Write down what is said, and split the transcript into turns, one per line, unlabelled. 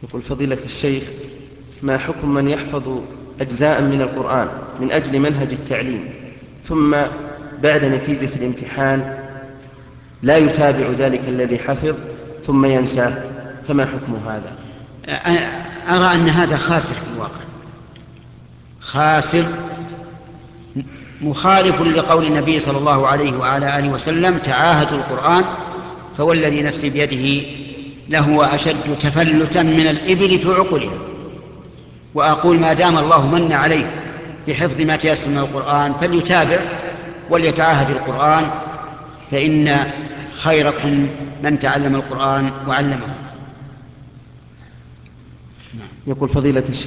يقول فضيلة الشيخ: ما حكم من يحفظ أجزاء من القرآن من أجل منهج التعليم ثم بعد نتيجة الامتحان لا يتابع ذلك الذي حفظ ثم ينساه، فما حكم هذا؟
أرى أن هذا خاسر في الواقع، خاسر مخالف لقول النبي صلى الله عليه وعلى آله وسلم: تعاهدوا القرآن فوالذي نفسي بيده لهو أشد تفلتا من الإبل في عقلها. وأقول ما دام الله من عليه بحفظ ما تيسر من القرآن فليتابع وليتعاهد القرآن، فإن خيركم من تعلم القرآن وعلمه.
يقول فضيلة الشيخ: